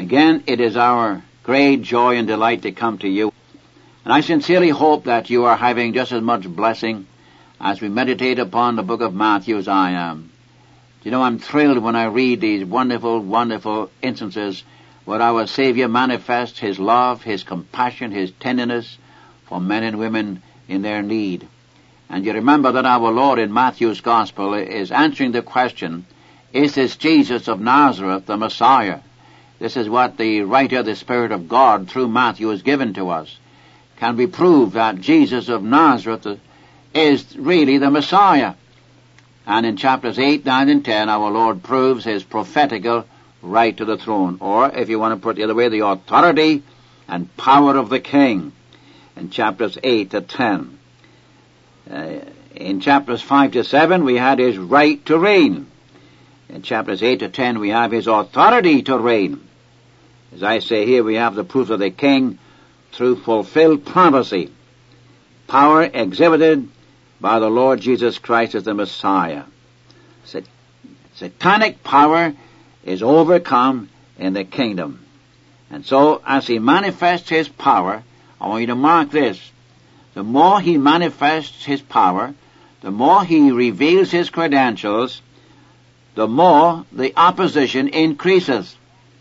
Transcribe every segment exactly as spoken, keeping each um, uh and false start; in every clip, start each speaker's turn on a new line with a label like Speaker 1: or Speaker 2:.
Speaker 1: Again, it is our great joy and delight to come to you. And I sincerely hope that you are having just as much blessing as we meditate upon the book of Matthew as I am. You know, I'm thrilled when I read these wonderful, wonderful instances where our Savior manifests His love, His compassion, His tenderness for men and women in their need. And you remember that our Lord in Matthew's Gospel is answering the question, is this Jesus of Nazareth the Messiah? This is what the writer, the Spirit of God, through Matthew has given to us. Can we prove that Jesus of Nazareth is really the Messiah? And in chapters eight, nine, and ten, our Lord proves His prophetical right to the throne. Or, if you want to put it the other way, the authority and power of the King in chapters eight to ten. Uh, in chapters five to seven, we had His right to reign. In chapters eight to ten, we have His authority to reign. As I say here, we have the proof of the King through fulfilled prophecy. Power exhibited by the Lord Jesus Christ as the Messiah. Sat- satanic power is overcome in the kingdom. And so, as He manifests His power, I want you to mark this. The more He manifests His power, the more He reveals His credentials, the more the opposition increases.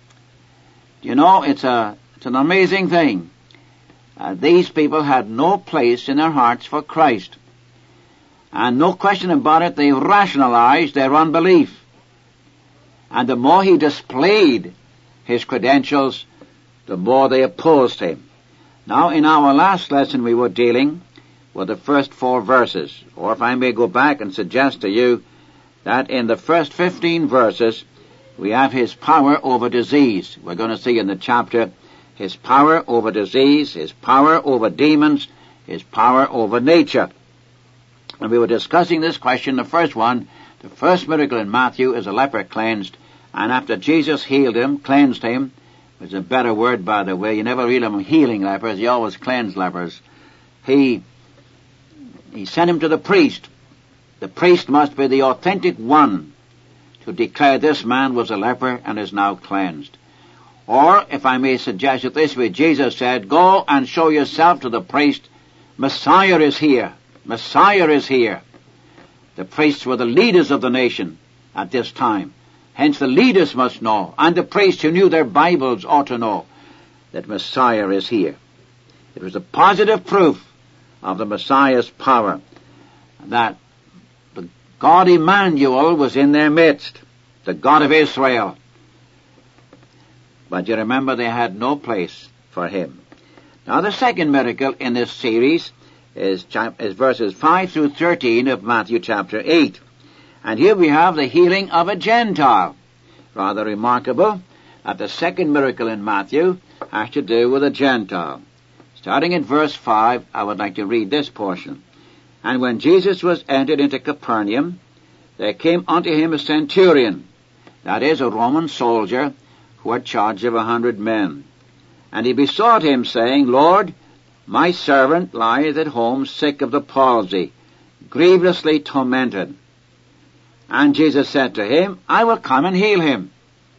Speaker 1: You know, it's a it's an amazing thing. Uh, these people had no place in their hearts for Christ. And no question about it, they rationalized their unbelief. And the more He displayed His credentials, the more they opposed Him. Now, in our last lesson, we were dealing with the first four verses. Or if I may go back and suggest to you that in the first fifteen verses, we have His power over disease. We're going to see in the chapter His power over disease, His power over demons, His power over nature. And we were discussing this question, the first one. The first miracle in Matthew is a leper cleansed. And after Jesus healed him, cleansed him, which is a better word, by the way. You never read him healing lepers. He always cleansed lepers. He, he sent him to the priest. The priest must be the authentic one to declare this man was a leper and is now cleansed. Or, if I may suggest it this way, Jesus said, go and show yourself to the priest. Messiah is here. Messiah is here. The priests were the leaders of the nation at this time. Hence the leaders must know, and the priests who knew their Bibles ought to know, that Messiah is here. It was a positive proof of the Messiah's power, that the God Emmanuel was in their midst, the God of Israel. But you remember they had no place for Him. Now the second miracle in this series is, is verses five through thirteen of Matthew chapter eight. And here we have the healing of a Gentile. Rather remarkable that the second miracle in Matthew has to do with a Gentile. Starting at verse five, I would like to read this portion. And when Jesus was entered into Capernaum, there came unto him a centurion, that is, a Roman soldier, who had charge of a hundred men. And he besought him, saying, Lord, my servant lieth at home sick of the palsy, grievously tormented. And Jesus said to him, I will come and heal him.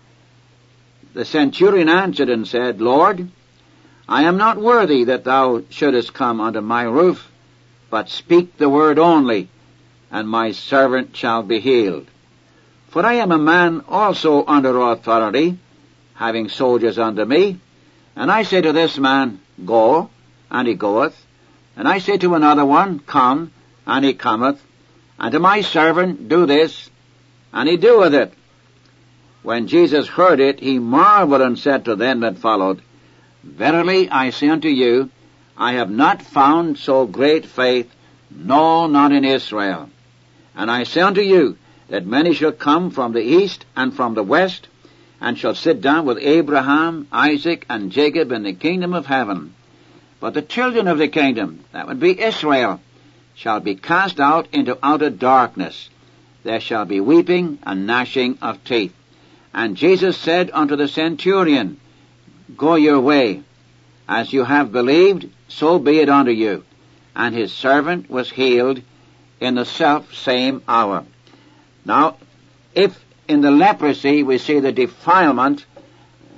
Speaker 1: The centurion answered and said, Lord, I am not worthy that thou shouldest come under my roof, but speak the word only, and my servant shall be healed. For I am a man also under authority, having soldiers under me. And I say to this man, Go, and he goeth. And I say to another one, Come, and he cometh. And to my servant, Do this, and he doeth it. When Jesus heard it, he marveled and said to them that followed, Verily I say unto you, I have not found so great faith, no, not in Israel. And I say unto you, that many shall come from the east and from the west, and shall sit down with Abraham, Isaac, and Jacob in the kingdom of heaven. But the children of the kingdom, that would be Israel, shall be cast out into outer darkness. There shall be weeping and gnashing of teeth. And Jesus said unto the centurion, Go your way. As you have believed, so be it unto you. And his servant was healed in the self-same hour. Now, if in the leprosy we see the defilement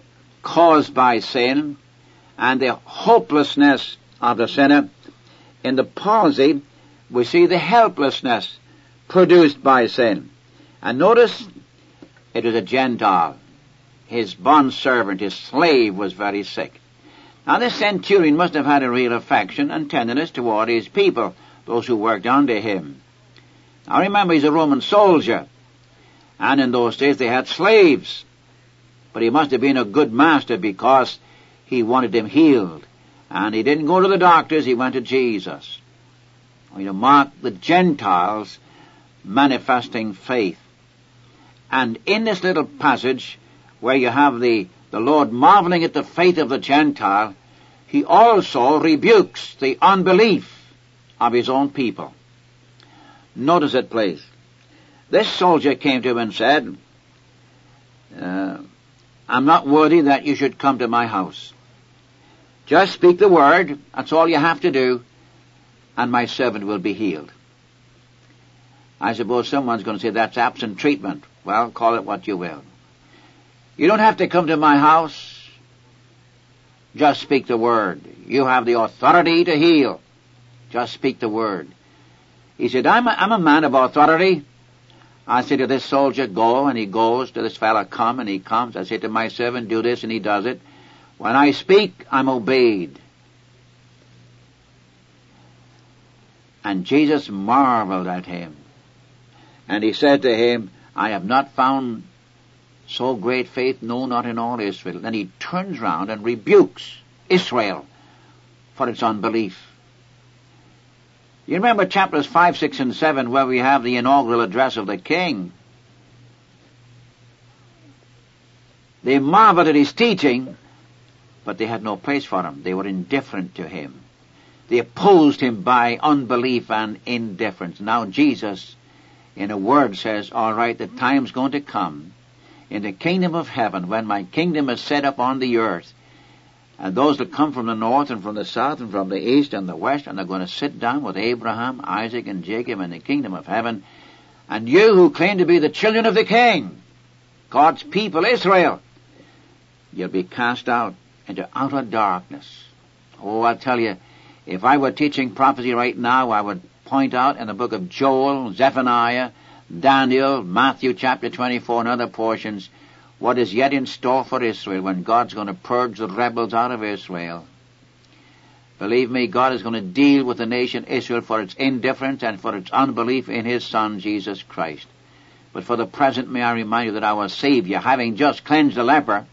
Speaker 1: caused by sin and the hopelessness of the sinner. In the palsy, we see the helplessness produced by sin. And notice, it was a Gentile. His bondservant, his slave, was very sick. Now this centurion must have had a real affection and tenderness toward his people, those who worked under him. Now remember, he's a Roman soldier, and in those days they had slaves. But he must have been a good master because he wanted him healed. And he didn't go to the doctors, he went to Jesus. You know, mark the Gentiles manifesting faith. And in this little passage, where you have the, the Lord marveling at the faith of the Gentile, he also rebukes the unbelief of his own people. Notice it, please. This soldier came to him and said, uh, I'm not worthy that you should come to my house. Just speak the word, that's all you have to do, and my servant will be healed. I suppose someone's going to say that's absent treatment. Well, call it what you will. You don't have to come to my house. Just speak the word. You have the authority to heal. Just speak the word. He said, I'm a, I'm a man of authority. I say to this soldier, go, and he goes. To this fellow, come, and he comes. I say to my servant, do this, and he does it. When I speak, I'm obeyed. And Jesus marveled at him. And he said to him, I have not found so great faith, no, not in all Israel. Then he turns round and rebukes Israel for its unbelief. You remember chapters five, six, and seven, where we have the inaugural address of the king. They marveled at his teaching, but they had no place for him. They were indifferent to him. They opposed him by unbelief and indifference. Now Jesus, in a word, says, all right, the time's going to come in the kingdom of heaven, when my kingdom is set up on the earth, and those that come from the north and from the south and from the east and the west, and they're going to sit down with Abraham, Isaac, and Jacob in the kingdom of heaven. And you who claim to be the children of the king, God's people, Israel, you'll be cast out into outer darkness. Oh, I'll tell you, if I were teaching prophecy right now, I would point out in the book of Joel, Zephaniah, Daniel, Matthew chapter twenty-four, and other portions, what is yet in store for Israel when God's going to purge the rebels out of Israel. Believe me, God is going to deal with the nation Israel for its indifference and for its unbelief in His Son, Jesus Christ. But for the present, may I remind you that our Savior, having just cleansed the leper,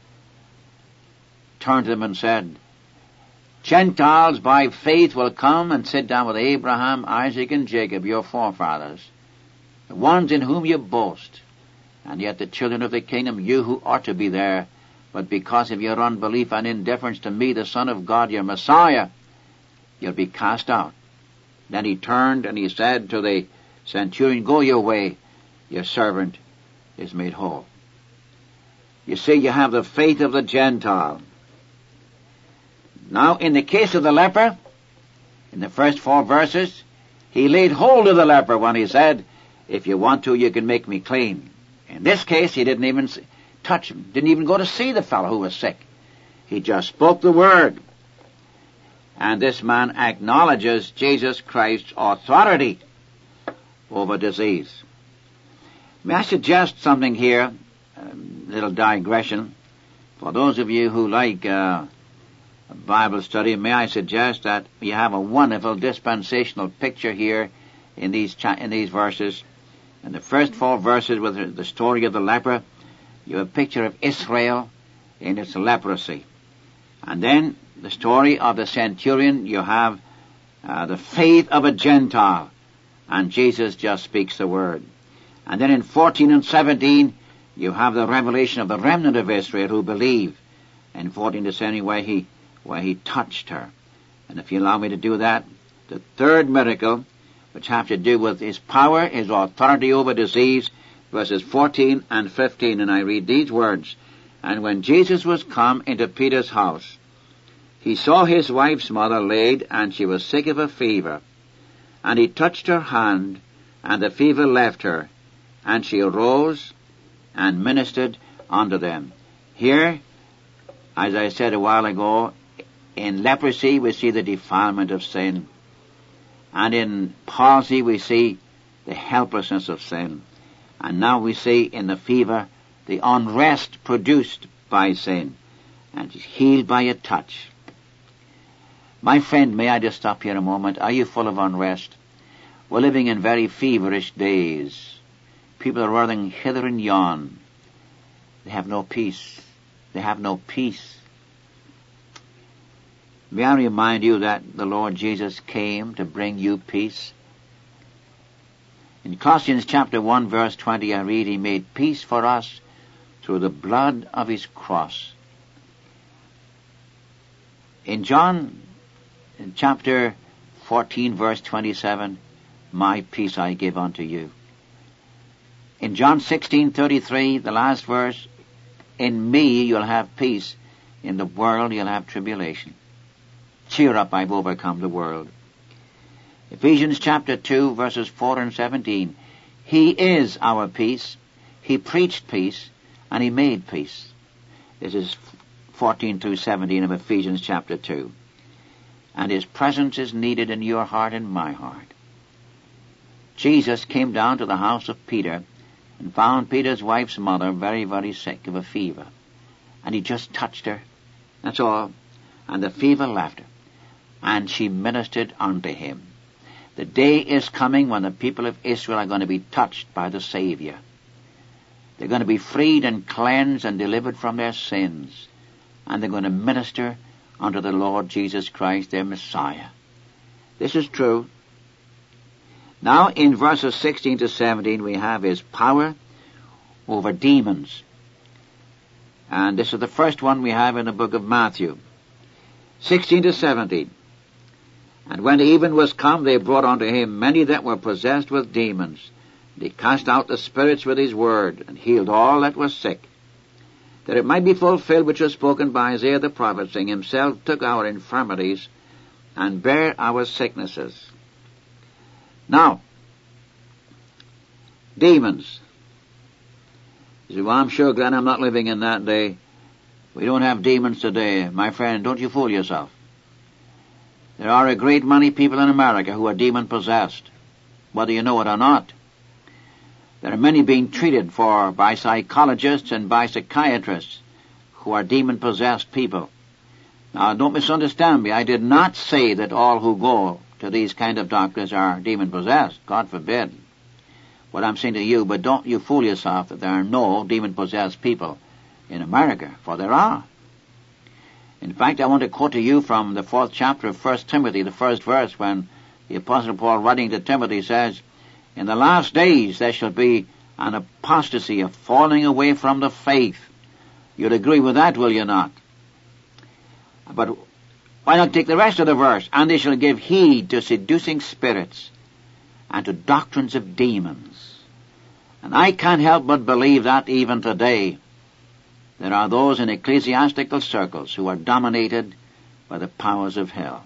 Speaker 1: turned to them and said, Gentiles by faith will come and sit down with Abraham, Isaac, and Jacob, your forefathers, the ones in whom you boast. And yet the children of the kingdom, you who ought to be there, but because of your unbelief and indifference to me, the Son of God, your Messiah, you'll be cast out. Then he turned and he said to the centurion, go your way, your servant is made whole. You see, you have the faith of the Gentile. Now, in the case of the leper, in the first four verses, he laid hold of the leper when he said, if you want to, you can make me clean. In this case, he didn't even touch him, didn't even go to see the fellow who was sick. He just spoke the word. And this man acknowledges Jesus Christ's authority over disease. May I suggest something here, a little digression. For those of you who like uh, Bible study, may I suggest that you have a wonderful dispensational picture here in these cha- in these verses. In the first four verses with the story of the leper, you have a picture of Israel in its leprosy. And then the story of the centurion, you have uh, the faith of a Gentile. And Jesus just speaks the word. And then in fourteen and seventeen, you have the revelation of the remnant of Israel who believe. In fourteen to seventeen, where he, where he touched her. And if you allow me to do that, the third miracle, which have to do with his power, his authority over disease, verses fourteen and fifteen, and I read these words. And when Jesus was come into Peter's house, he saw his wife's mother laid, and she was sick of a fever. And he touched her hand, and the fever left her, and she arose and ministered unto them. Here As I said a while ago, in leprosy we see the defilement of sin. And in palsy we see the helplessness of sin. And now we see in the fever the unrest produced by sin. And is healed by a touch. My friend, may I just stop here a moment? Are you full of unrest? We're living in very feverish days. People are running hither and yon. They have no peace. They have no peace. May I remind you that the Lord Jesus came to bring you peace? In Colossians chapter one verse twenty I read, He made peace for us through the blood of His cross. In John in chapter fourteen verse twenty-seven, my peace I give unto you. In John sixteen thirty-three, the last verse, in me you'll have peace. In the world you'll have tribulation. Cheer up, I've overcome the world. Ephesians chapter two verses four and seventeen, He is our peace. He preached peace and He made peace. This is fourteen through seventeen of Ephesians chapter two. And His presence is needed in your heart and my heart. Jesus came down to the house of Peter and found Peter's wife's mother very, very sick of a fever. And He just touched her. That's all. And the fever left her. And she ministered unto him. The day is coming when the people of Israel are going to be touched by the Savior. They're going to be freed and cleansed and delivered from their sins. And they're going to minister unto the Lord Jesus Christ, their Messiah. This is true. Now in verses sixteen to seventeen we have His power over demons. And this is the first one we have in the book of Matthew. sixteen to seventeen. And when the even was come, they brought unto Him many that were possessed with demons. And He cast out the spirits with His word, and healed all that was sick, that it might be fulfilled which was spoken by Isaiah the prophet, saying, Himself took our infirmities, and bare our sicknesses. Now, demons. You say, well, I'm sure, Glenn, I'm not living in that day. We don't have demons today. My friend, don't you fool yourself. There are a great many people in America who are demon-possessed, whether you know it or not. There are many being treated for by psychologists and by psychiatrists who are demon-possessed people. Now, don't misunderstand me. I did not say that all who go to these kind of doctors are demon-possessed. God forbid. What I'm saying to you, but don't you fool yourself that there are no demon-possessed people in America, for there are. In fact, I want to quote to you from the fourth chapter of First Timothy, the first verse, when the Apostle Paul, writing to Timothy, says, In the last days there shall be an apostasy, a falling away from the faith. You'll agree with that, will you not? But why not take the rest of the verse? And they shall give heed to seducing spirits and to doctrines of demons. And I can't help but believe that even today there are those in ecclesiastical circles who are dominated by the powers of hell.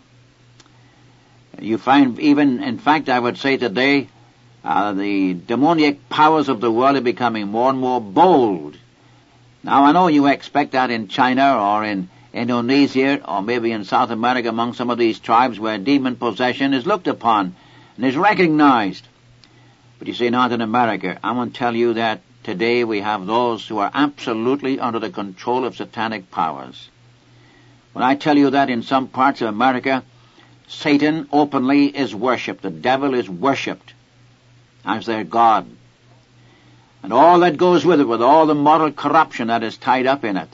Speaker 1: You find even, in fact, I would say today, uh, the demoniac powers of the world are becoming more and more bold. Now, I know you expect that in China or in Indonesia or maybe in South America among some of these tribes where demon possession is looked upon and is recognized. But you see, not in America. I want to tell you that today we have those who are absolutely under the control of satanic powers. When I tell you that in some parts of America, Satan openly is worshipped. The devil is worshipped as their God. And all that goes with it, with all the moral corruption that is tied up in it.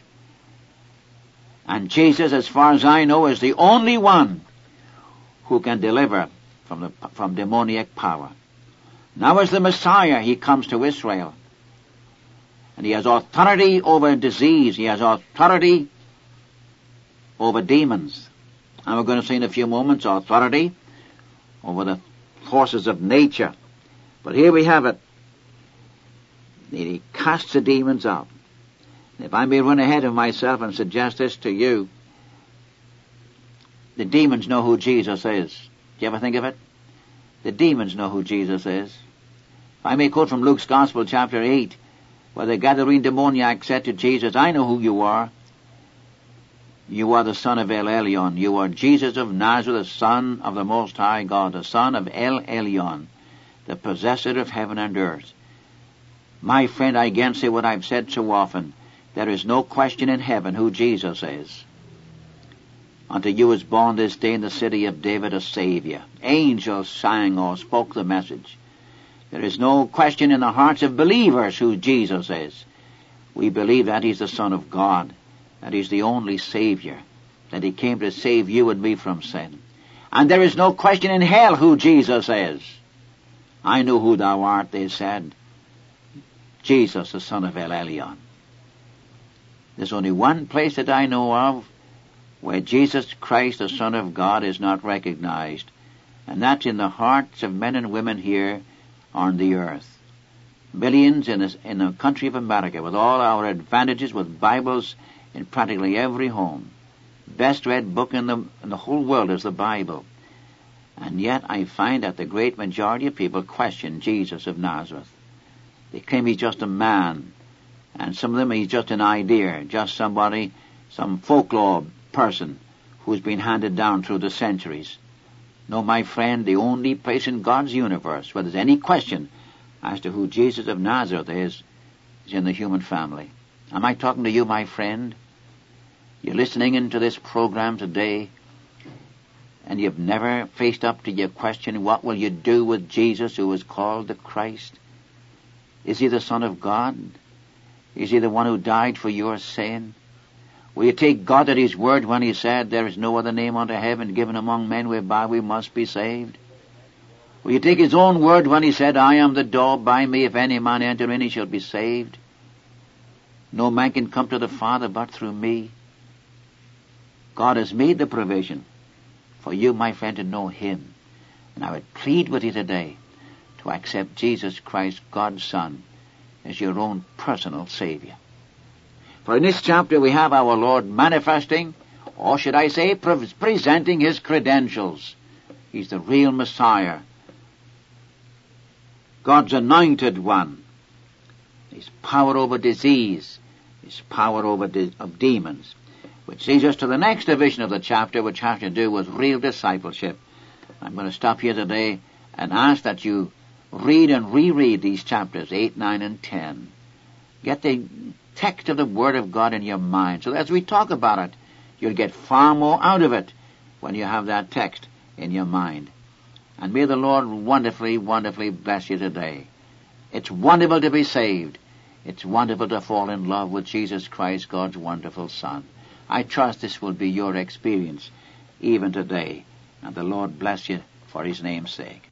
Speaker 1: And Jesus, as far as I know, is the only one who can deliver from the from demoniac power. Now as the Messiah, He comes to Israel. And He has authority over disease. He has authority over demons. And we're going to see in a few moments authority over the forces of nature. But here we have it. He casts the demons out. If I may run ahead of myself and suggest this to you, the demons know who Jesus is. Do you ever think of it? The demons know who Jesus is. If I may quote from Luke's Gospel, chapter eight, where the Gadarene demoniac said to Jesus, I know who you are. You are the son of El Elyon. You are Jesus of Nazareth, the Son of the Most High God, the Son of El Elyon, the possessor of heaven and earth. My friend, I again say what I've said so often. There is no question in heaven who Jesus is. Unto you is born this day in the city of David a Savior. Angels sang or spoke the message. There is no question in the hearts of believers who Jesus is. We believe that He's the Son of God, that He's the only Savior, that He came to save you and me from sin. And there is no question in hell who Jesus is. I know who thou art, they said. Jesus, the Son of El Elyon. There's only one place that I know of where Jesus Christ, the Son of God, is not recognized, and that's in the hearts of men and women here on the earth. Millions in, this, in the country of America, with all our advantages, with Bibles in practically every home. Best read book in the, in the whole world is the Bible. And yet I find that the great majority of people question Jesus of Nazareth. They claim He's just a man, and some of them He's just an idea, just somebody, some folklore person who's been handed down through the centuries. No, my friend, the only place in God's universe where there's any question as to who Jesus of Nazareth is, is in the human family. Am I talking to you, my friend? You're listening into this program today, and you've never faced up to your question, what will you do with Jesus who is called the Christ? Is He the Son of God? Is He the one who died for your sin? Will you take God at His word when He said, there is no other name under heaven given among men whereby we must be saved? Will you take His own word when He said, I am the door, by me if any man enter in, he shall be saved? No man can come to the Father but through me. God has made the provision for you, my friend, to know Him. And I would plead with you today to accept Jesus Christ, God's Son, as your own personal Savior. For in this chapter we have our Lord manifesting, or should I say, pre- presenting His credentials. He's the real Messiah, God's anointed one. His power over disease, His power over de- of demons. Which leads us to the next division of the chapter, which has to do with real discipleship. I'm going to stop here today and ask that you read and reread these chapters, eight, nine, and ten. Get the text of the Word of God in your mind, so that as we talk about it, you'll get far more out of it when you have that text in your mind. And may the Lord wonderfully, wonderfully bless you today. It's wonderful to be saved. It's wonderful to fall in love with Jesus Christ, God's wonderful Son. I trust this will be your experience even today. And the Lord bless you for His name's sake.